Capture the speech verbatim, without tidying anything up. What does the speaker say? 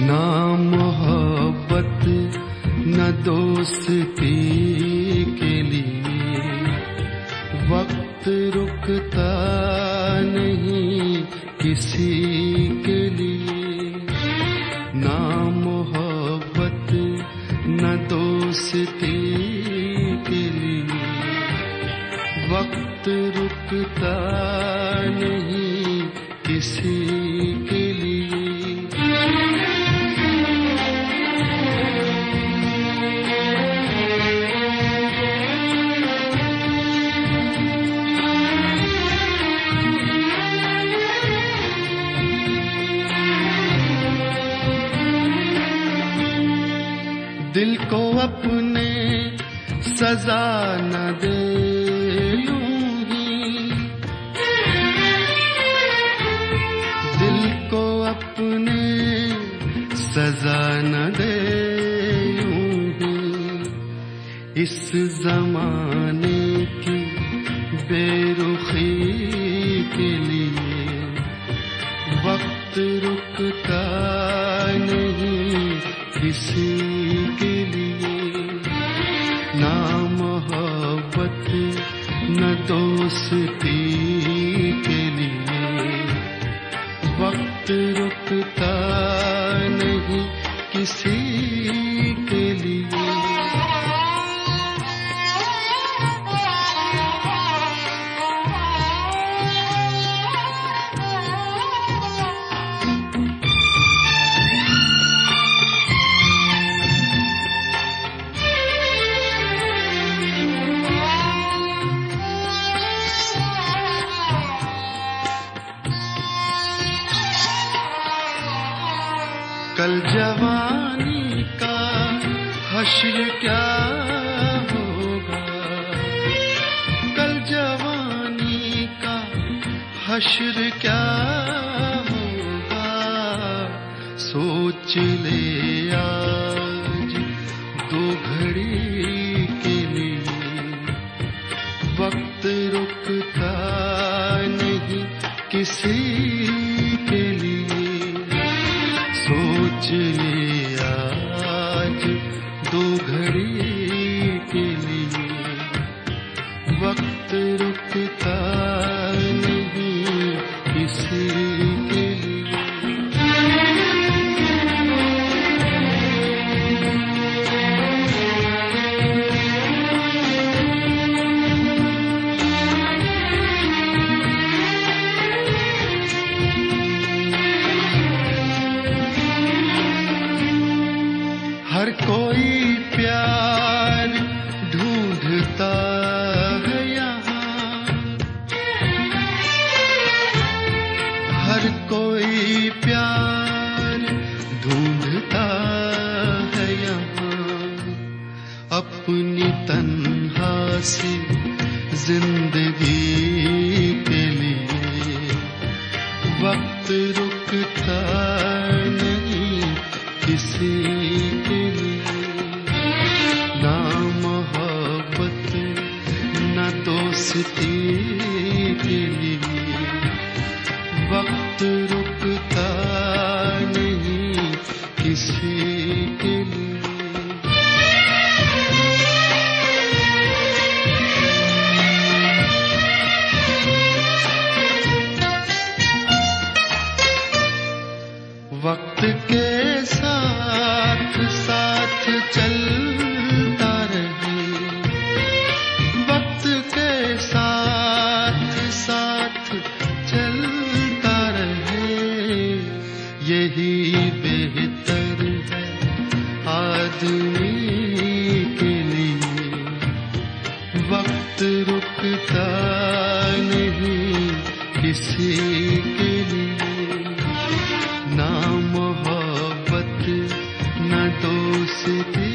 ना मोहब्बत न दोस्ती के लिए वक्त रुकता नहीं किसी के लिए। ना मोहब्बत न दोस्ती के लिए वक्त रुकता नहीं किसी के लिए। दिल को अपने सजा न दे यूं ही, दिल को अपने सजा न दे यूं ही। इस जमाने की बेरुखी के लिए वक्त रुकता नहीं किसी के लिए। ना मोहब्बत न दोस्ती के लिए वक्त रुकता नहीं किसी के लिए। कल जवानी का हश्र क्या होगा, कल जवानी का हश्र क्या होगा। सोच ले आज दो घड़ी के लिए वक्त रुकता नहीं किसी के लिए। सोच ले आज दो घड़ी के लिए वक्त रुकता नहीं किसी के लिए। हर कोई प्यार ढूंढता है यहाँ, हर कोई प्यार ढूंढता है यहाँ। अपनी तन्हा सी जिंदगी के लिए वक्त रुकता नहीं किसी के लिए। ना मोहब्बत न दोस्ती के लिए वक्त रुकता नहीं किसी के लिए। वक्त के साथ साथ चलता रहे, वक्त के साथ साथ चलता रहे। यही बेहतर है आदमी के लिए वक्त रुकता नहीं किसी के लिए। ना मोहब्बत न दोस्ती